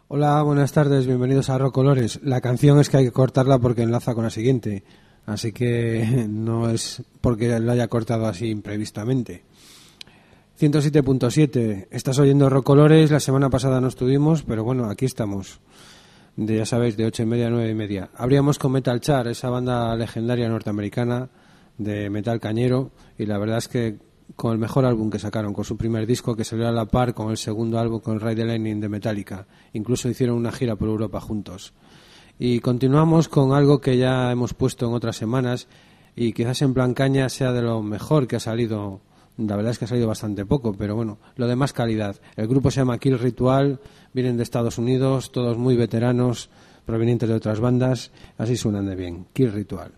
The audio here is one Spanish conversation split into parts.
Hola, buenas tardes, bienvenidos a Rock Colores. La canción es que hay que cortarla porque enlaza con la siguiente, así que no es porque lo haya cortado así imprevistamente. 107.7, estás oyendo Rock Colores, la semana pasada no estuvimos, pero bueno, aquí estamos. Ya sabéis, de 8:30 a 9:30. Abríamos con Metal Char, esa banda legendaria norteamericana de metal cañero, y la verdad es que con el mejor álbum que sacaron, con su primer disco que salió a la par con el segundo álbum, con Ride the Lightning de Metallica. Incluso hicieron una gira por Europa juntos. Y continuamos con algo que ya hemos puesto en otras semanas y quizás en plan caña sea de lo mejor que ha salido. La verdad es que ha salido bastante poco, pero bueno, lo de más calidad. El grupo se llama Kill Ritual, vienen de Estados Unidos, todos muy veteranos, provenientes de otras bandas, así suenan de bien. Kill Ritual.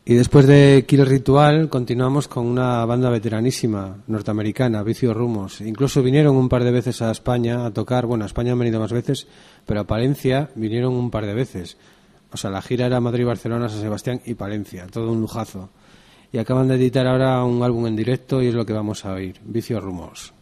Y después de Kill Ritual continuamos con una banda veteranísima norteamericana, Vicious Rumors. Incluso vinieron un par de veces a España a tocar. Bueno, a España han venido más veces, pero a Palencia vinieron un par de veces. O sea, la gira era Madrid, Barcelona, San Sebastián y Palencia. Todo un lujazo. Y acaban de editar ahora un álbum en directo y es lo que vamos a oír. Vicious Rumors.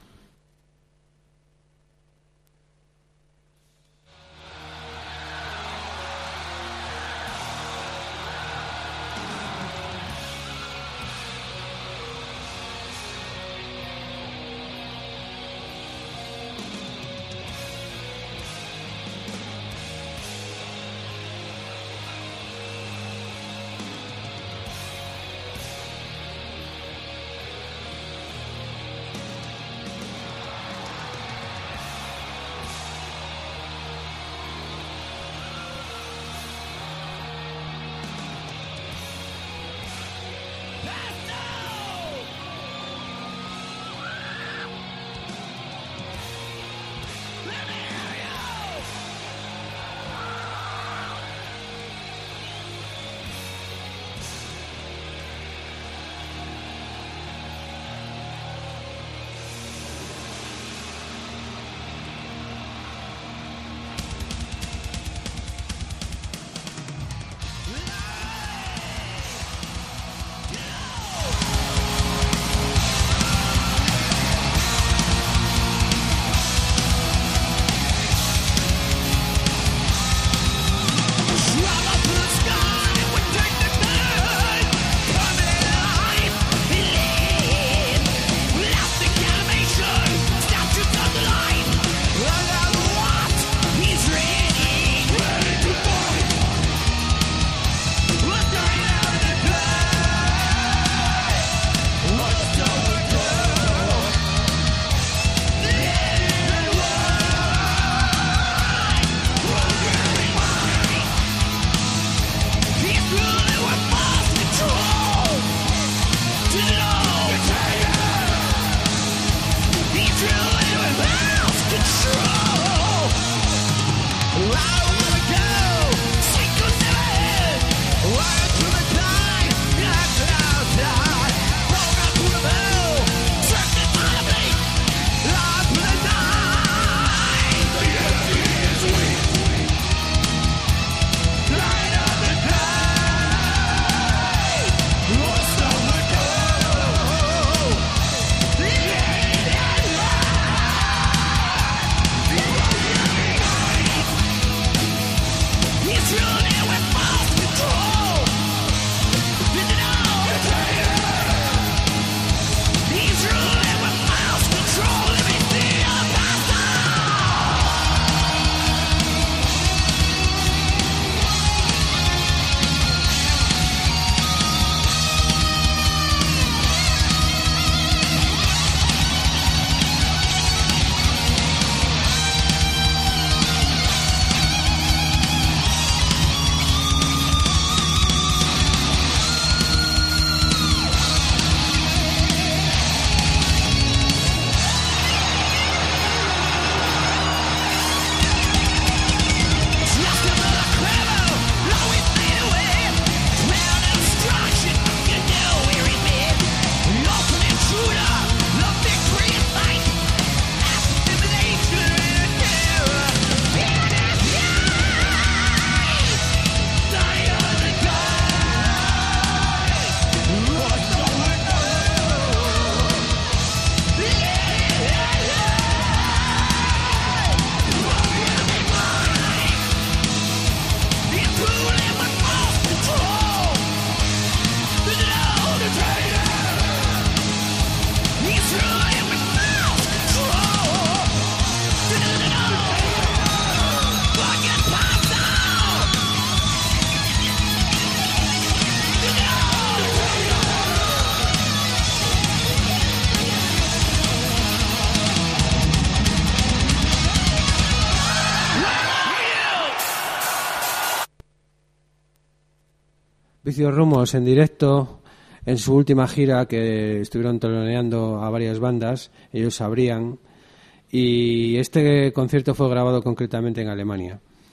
Vicious Rumors en directo en su última gira, que estuvieron teloneando a varias bandas, ellos sabrían, y este concierto fue grabado concretamente en Alemania.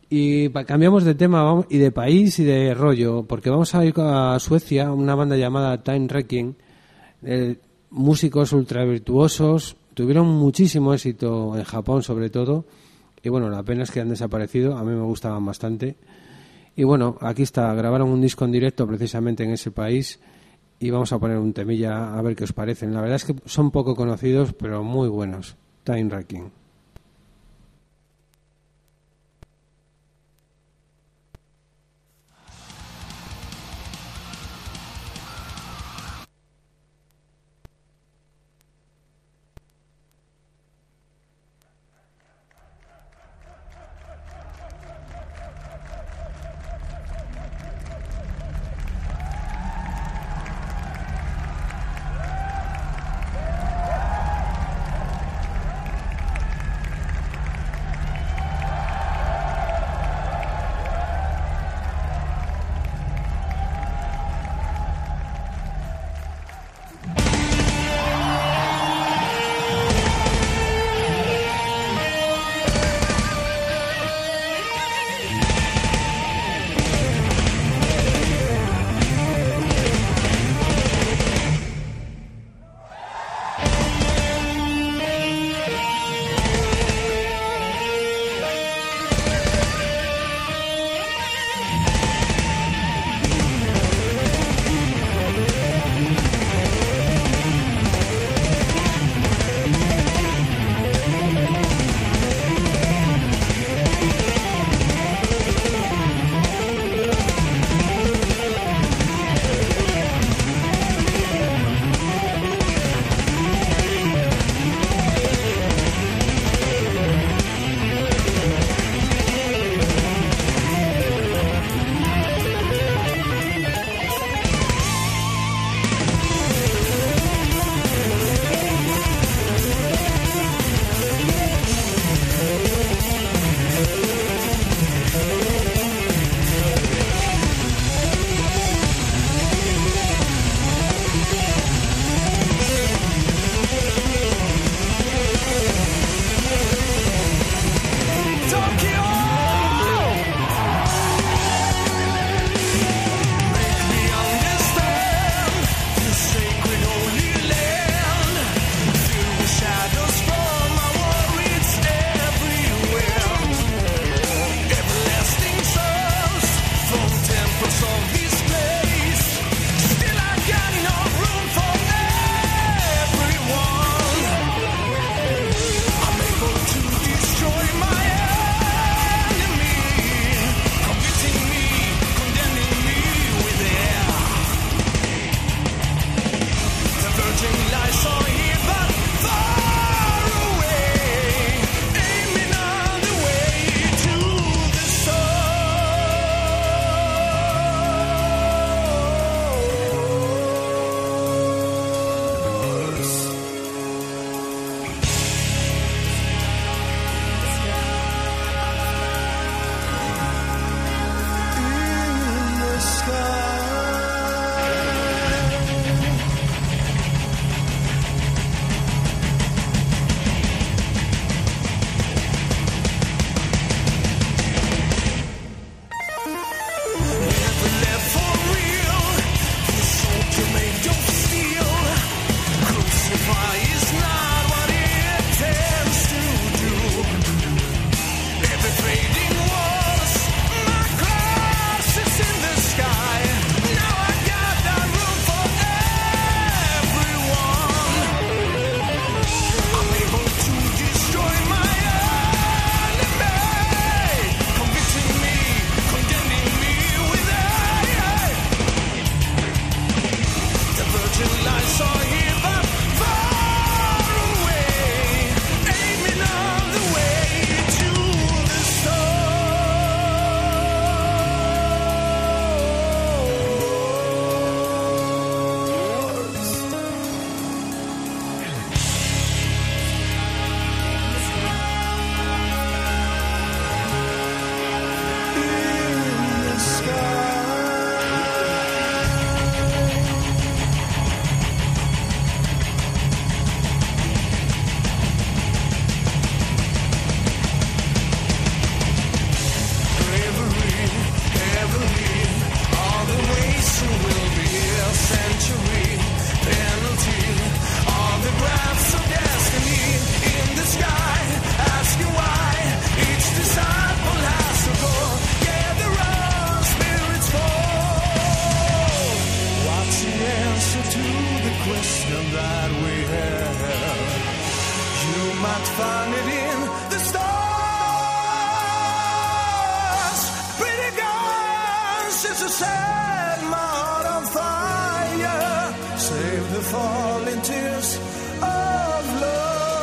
Y cambiamos de tema y de país y de rollo, porque vamos a ir a Suecia, una banda llamada Time Wrecking, músicos ultra virtuosos, tuvieron muchísimo éxito en Japón sobre todo, y bueno, la pena es que han desaparecido, a mí me gustaban bastante. Y bueno, aquí está, grabaron un disco en directo precisamente en ese país, y vamos a poner un temilla a ver qué os parecen. La verdad es que son poco conocidos, pero muy buenos. Time Wrecking. to fall in tears of love.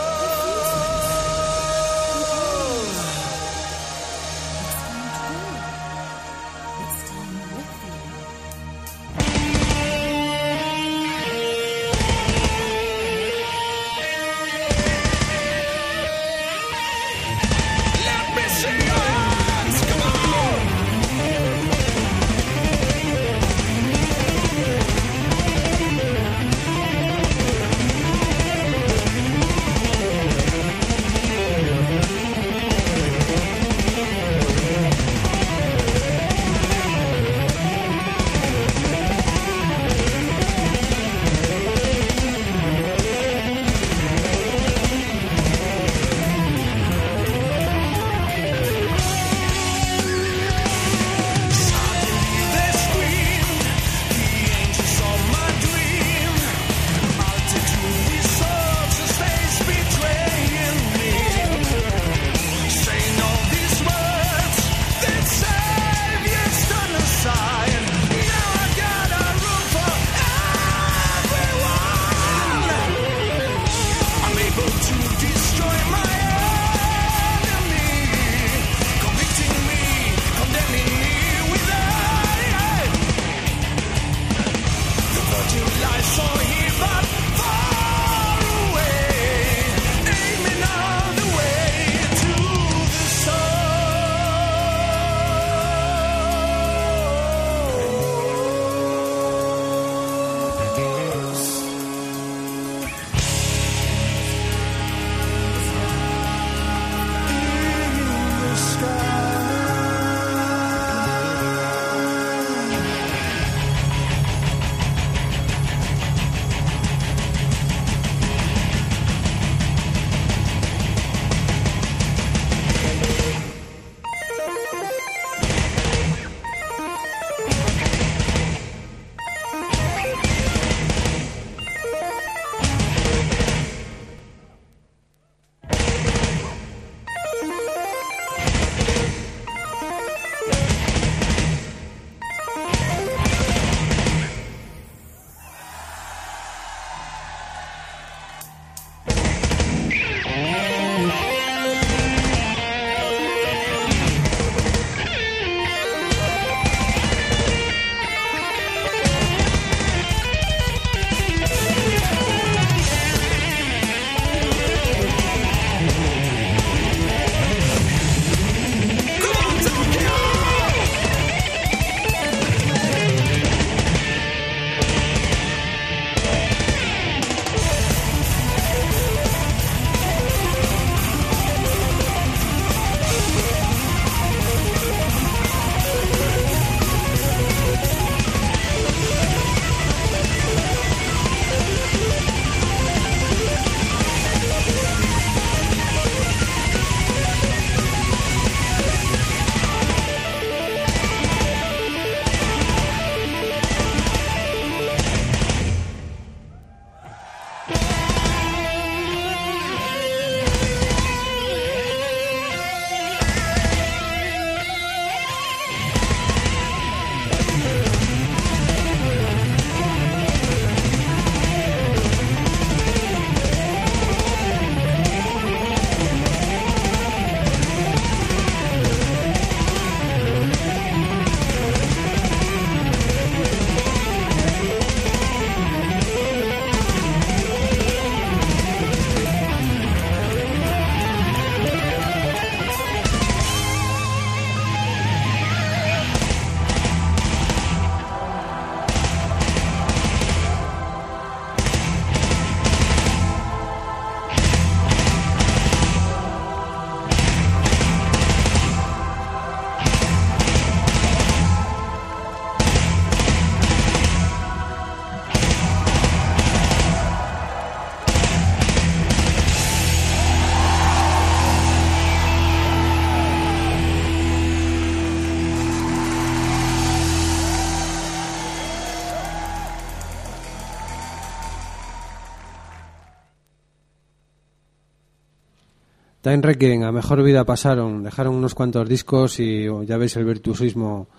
Time Requiem, a mejor vida pasaron, dejaron unos cuantos discos y ya veis el virtuosismo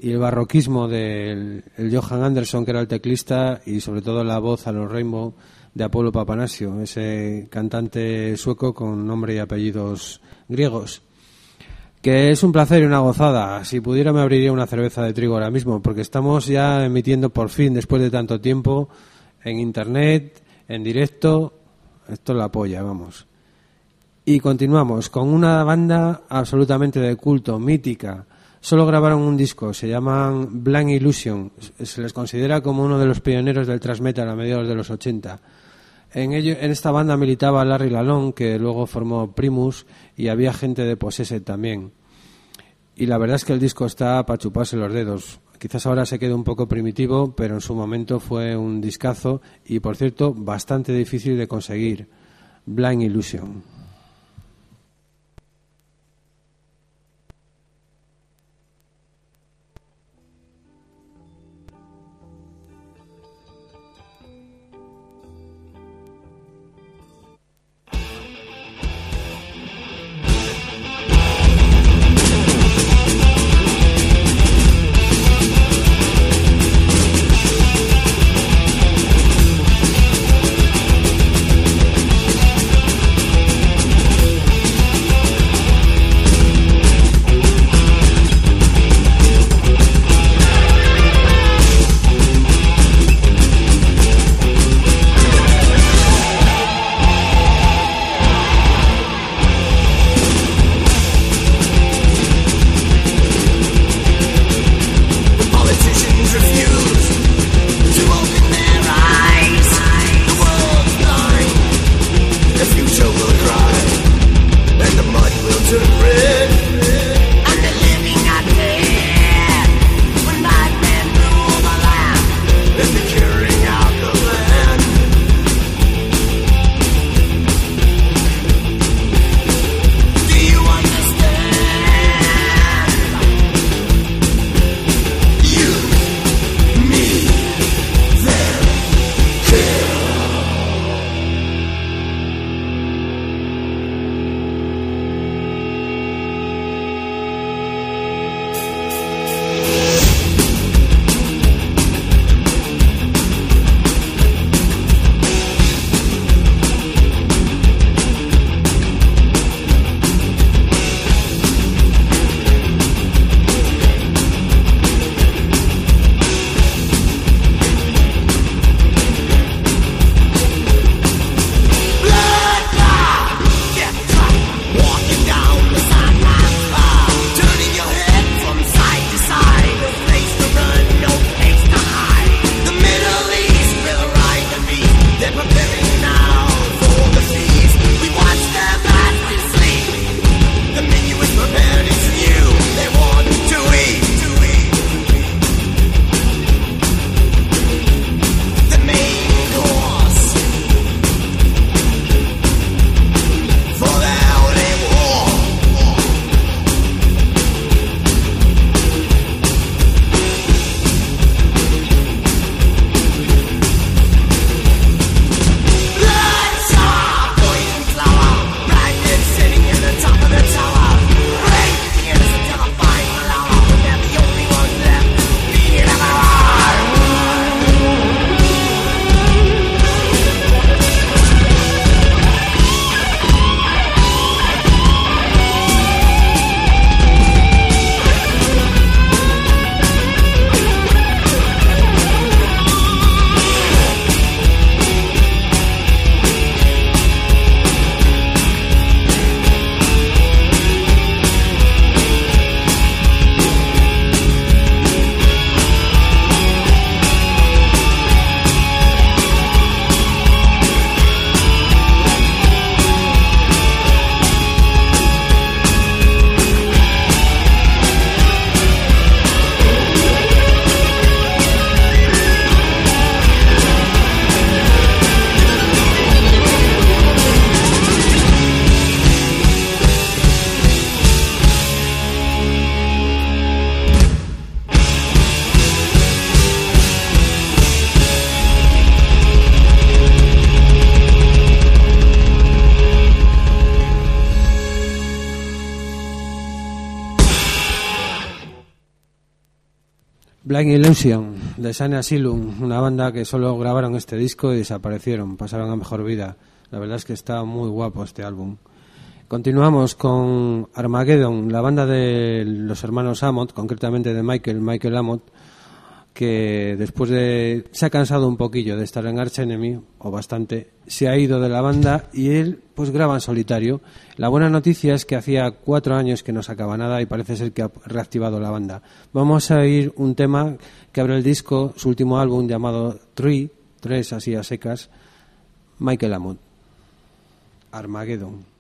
y el barroquismo del el Johan Andersson, que era el teclista, y sobre todo la voz a los Rainbow de Apollo Papanasio, ese cantante sueco con nombre y apellidos griegos. Que es un placer y una gozada. Si pudiera me abriría una cerveza de trigo ahora mismo, porque estamos ya emitiendo por fin, después de tanto tiempo, en internet, en directo. Esto es la polla, vamos. Y continuamos con una banda absolutamente de culto, mítica. Solo grabaron un disco, se llaman Blind Illusion. Se les considera como uno de los pioneros del thrash metal a mediados de los 80. En esta banda militaba Larry Lalonde, que luego formó Primus, y había gente de Possessed también. Y la verdad es que el disco está para chuparse los dedos. Quizás ahora se quede un poco primitivo, pero en su momento fue un discazo y, por cierto, bastante difícil de conseguir. Blind Illusion. Blind Illusion, de Sane Asylum, una banda que solo grabaron este disco y desaparecieron, pasaron a mejor vida. La verdad es que está muy guapo este álbum. Continuamos con Armageddon, la banda de los hermanos Amott, concretamente de Michael Amott, que después de... se ha cansado un poquillo de estar en Arch Enemy, o bastante, se ha ido de la banda y él pues graba en solitario. La buena noticia es que hacía 4 años que no sacaba nada y parece ser que ha reactivado la banda. Vamos a oír un tema que abre el disco, su último álbum llamado 3 así a secas, Michael Amott, Armageddon.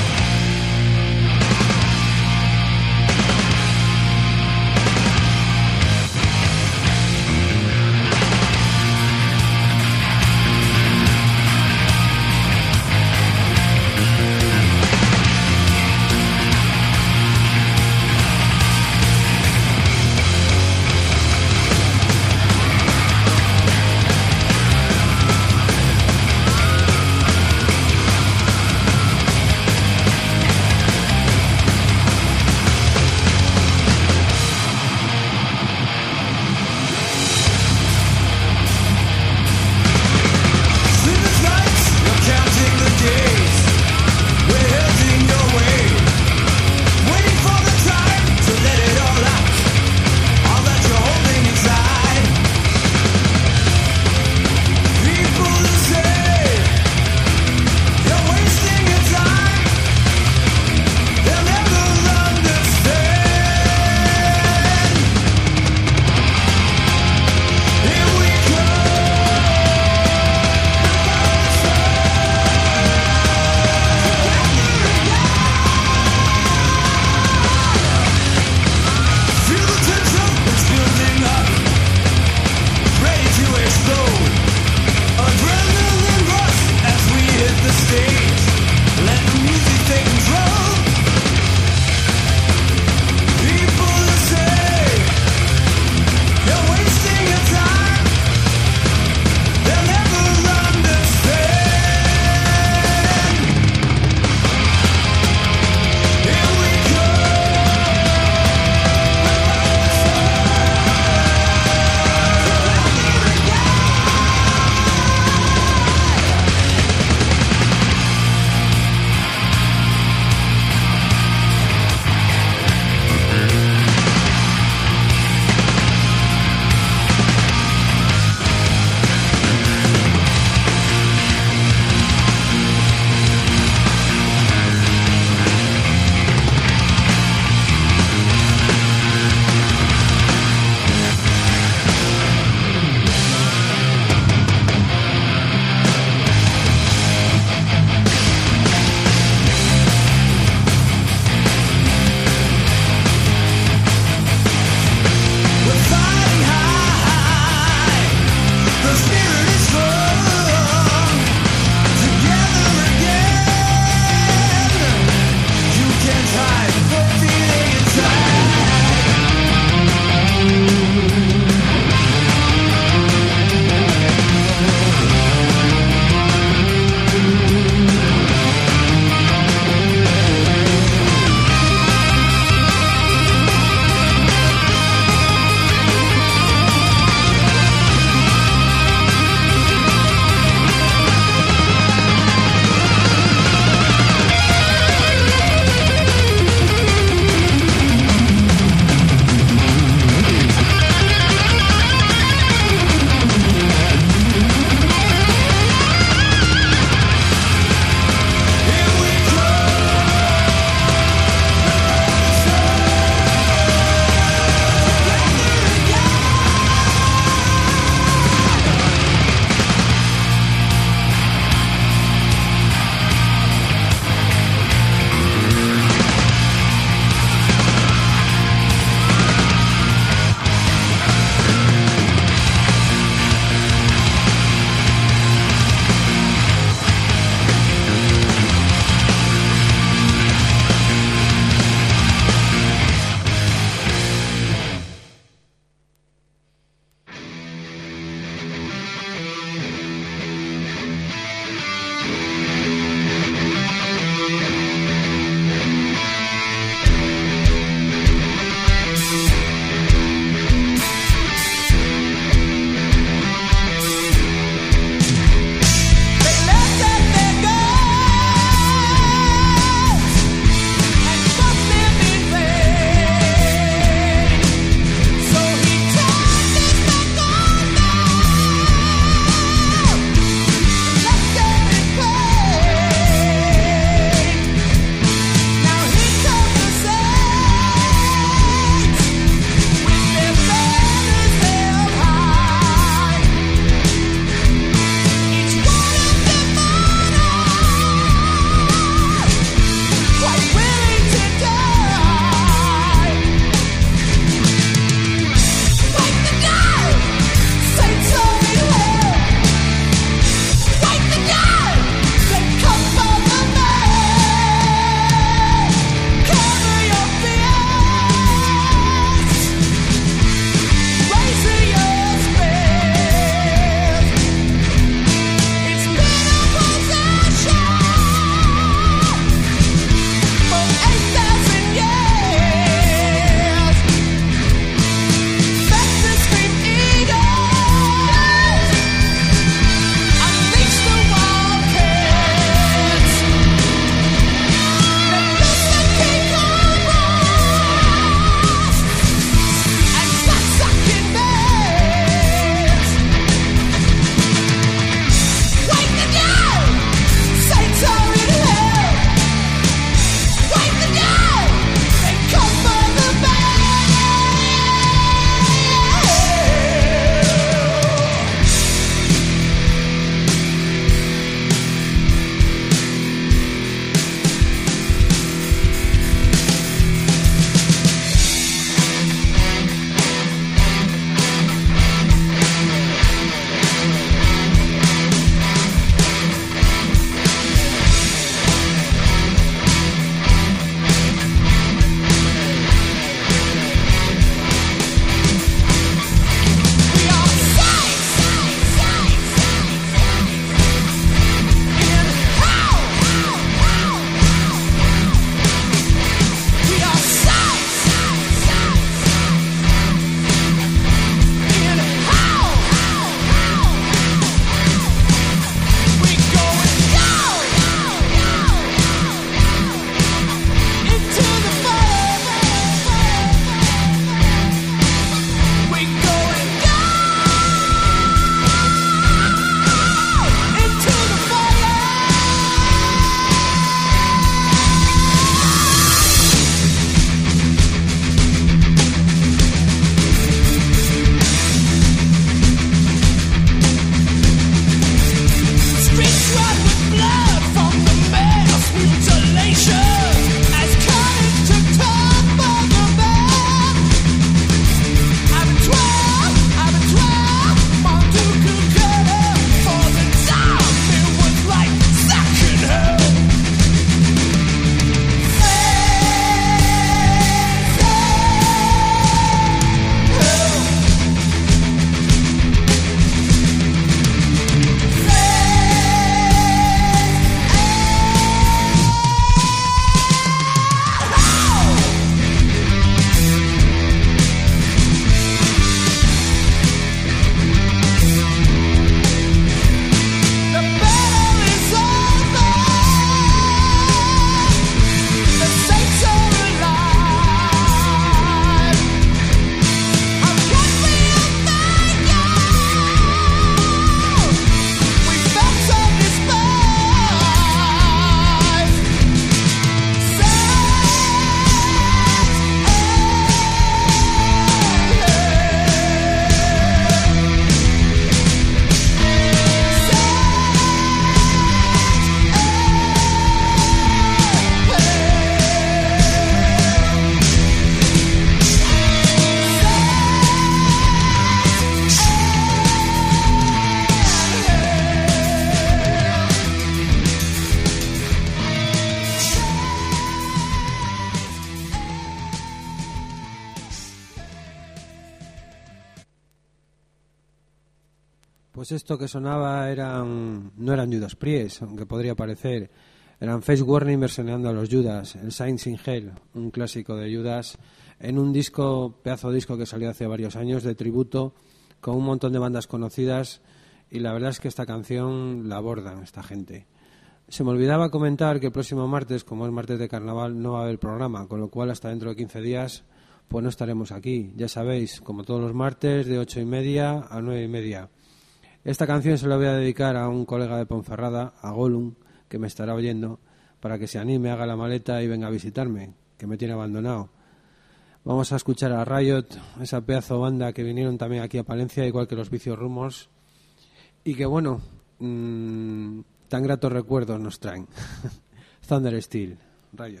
Pues esto que sonaba no eran Judas Priest, aunque podría parecer. Eran Face Warning versioneando a los Judas, el Saints in Hell, un clásico de Judas, en un pedazo de disco que salió hace varios años de tributo, con un montón de bandas conocidas, y la verdad es que esta canción la abordan esta gente. Se me olvidaba comentar que el próximo martes, como es martes de carnaval, no va a haber programa, con lo cual hasta dentro de 15 días pues no estaremos aquí. Ya sabéis, como todos los martes, de 8:30 a 9:30. Esta canción se la voy a dedicar a un colega de Ponferrada, a Gollum, que me estará oyendo, para que se anime, haga la maleta y venga a visitarme, que me tiene abandonado. Vamos a escuchar a Riot, esa pedazo banda que vinieron también aquí a Palencia, igual que los Vicious Rumors, y que bueno, tan gratos recuerdos nos traen. Thunder Steel, Riot.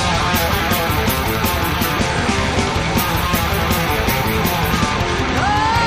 Oh!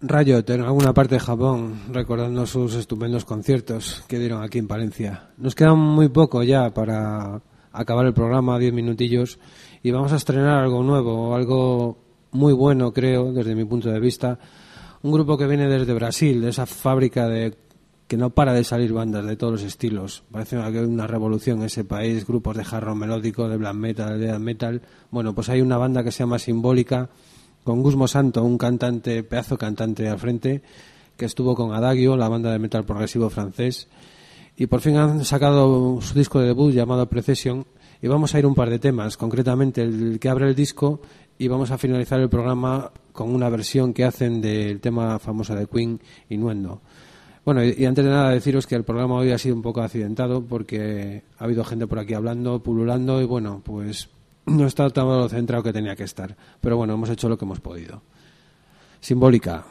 Riot en alguna parte de Japón, recordando sus estupendos conciertos que dieron aquí en Palencia. Nos queda muy poco ya para acabar el programa, 10 minutillos, y vamos a estrenar algo nuevo, algo muy bueno, creo, desde mi punto de vista. Un grupo que viene desde Brasil, de esa fábrica de que no para de salir bandas de todos los estilos. Parece que hay una revolución en ese país, grupos de hard rock melódico, de black metal, de death metal. Bueno, pues hay una banda que se llama Simbólica, con Gusmo Santo, un cantante, pedazo cantante al frente, que estuvo con Adagio, la banda de metal progresivo francés, y por fin han sacado su disco de debut llamado Precession, y vamos a ir un par de temas, concretamente el que abre el disco, y vamos a finalizar el programa con una versión que hacen del tema famoso de Queen, Innuendo. Bueno, y antes de nada deciros que el programa hoy ha sido un poco accidentado porque ha habido gente por aquí hablando, pululando, y bueno, pues no está todo lo centrado que tenía que estar. Pero bueno, hemos hecho lo que hemos podido. Simbólica.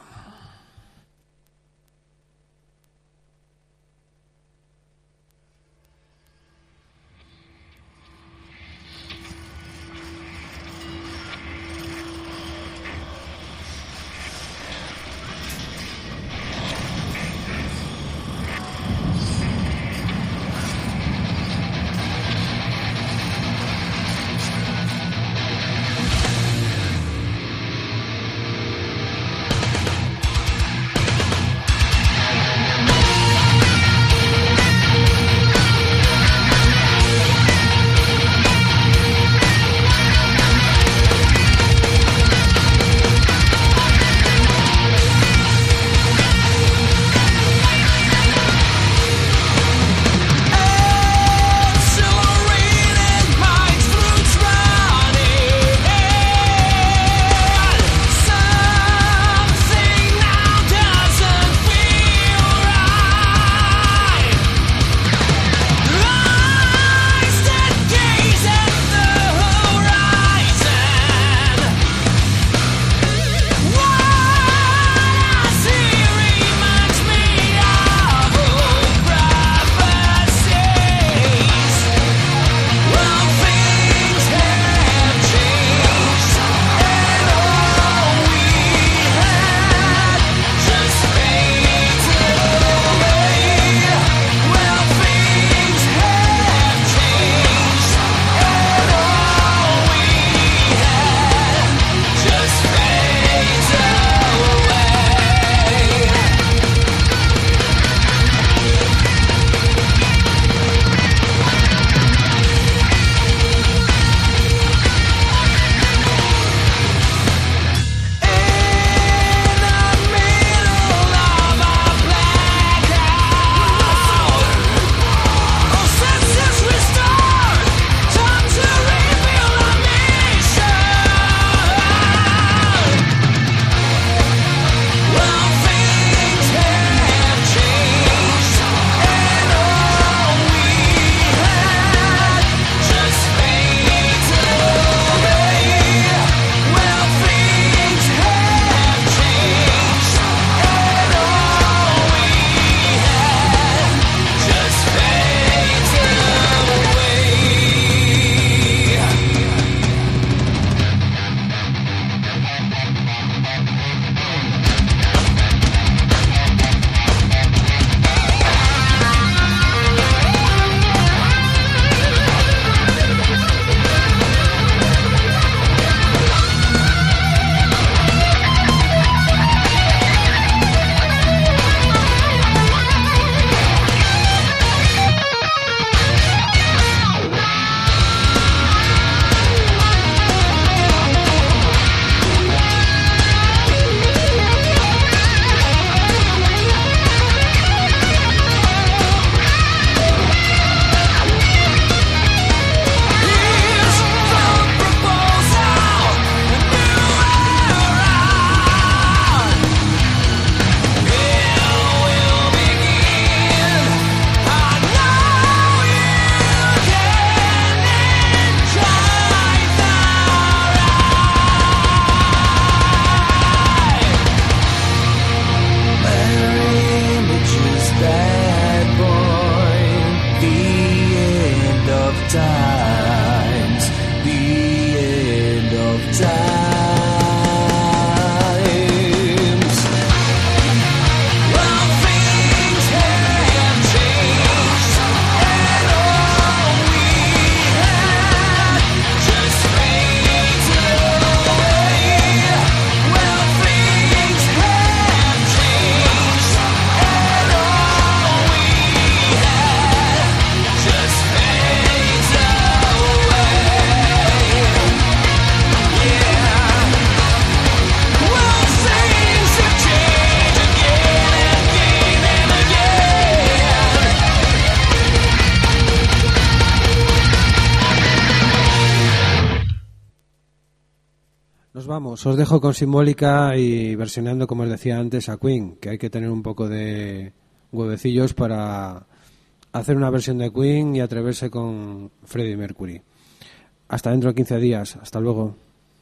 vamos, os dejo con Simbólica y versionando, como os decía antes, a Queen, que hay que tener un poco de huevecillos para hacer una versión de Queen y atreverse con Freddie Mercury. Hasta dentro de 15 días. Hasta luego.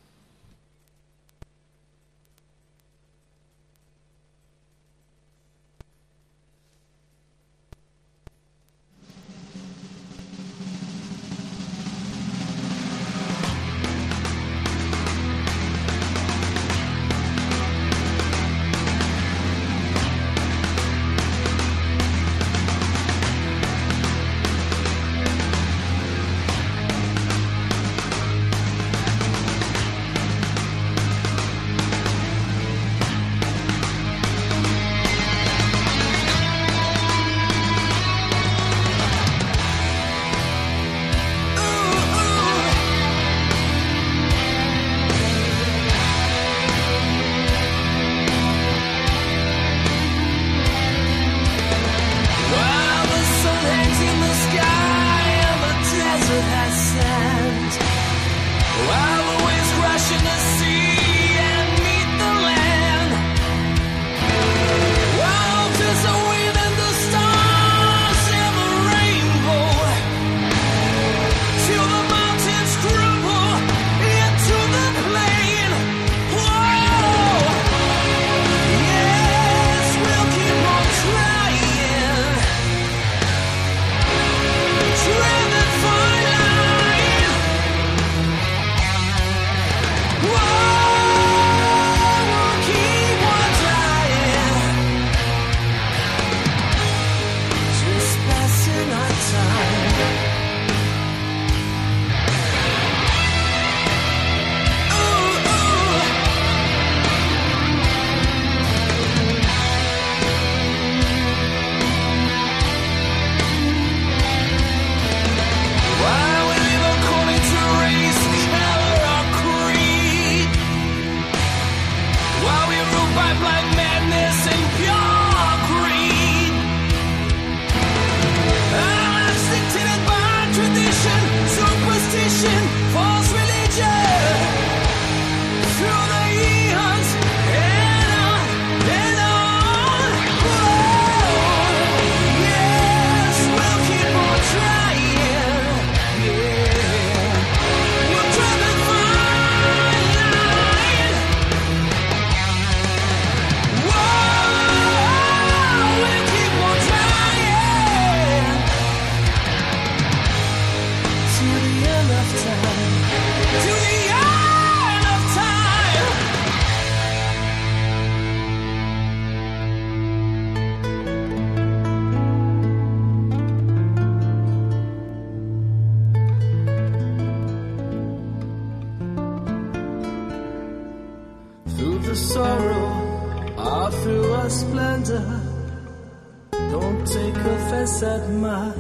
Don't take offense at my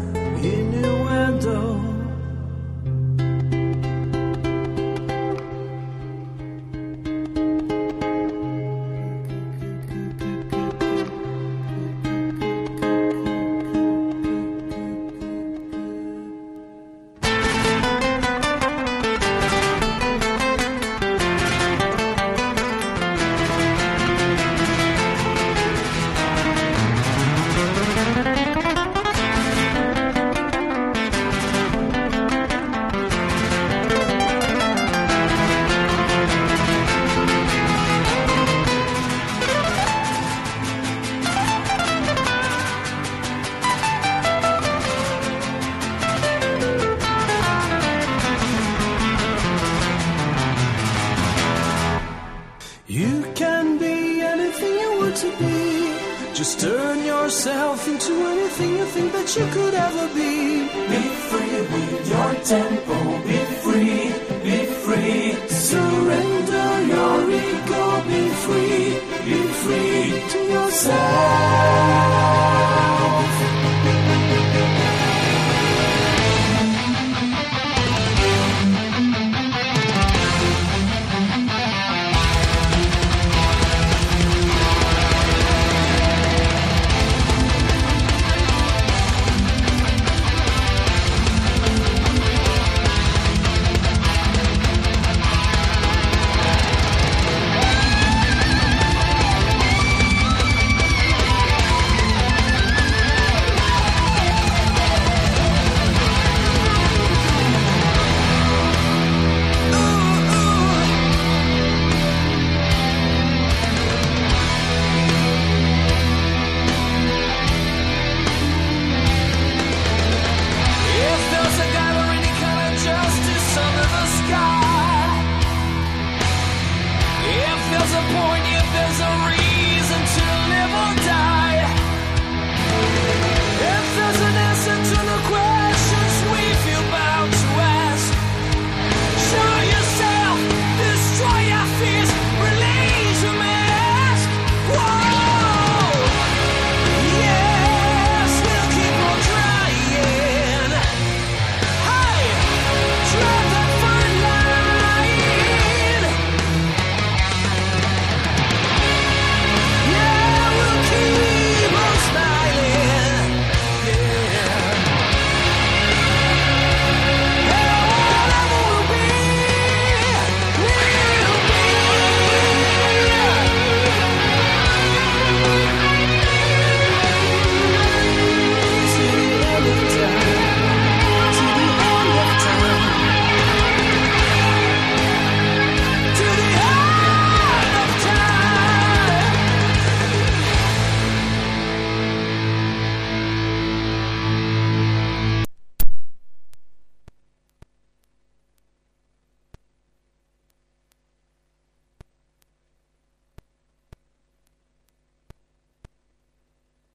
innuendo. You can be anything you want to be. Just turn yourself into anything you think that you could ever be. Be free with your tempo.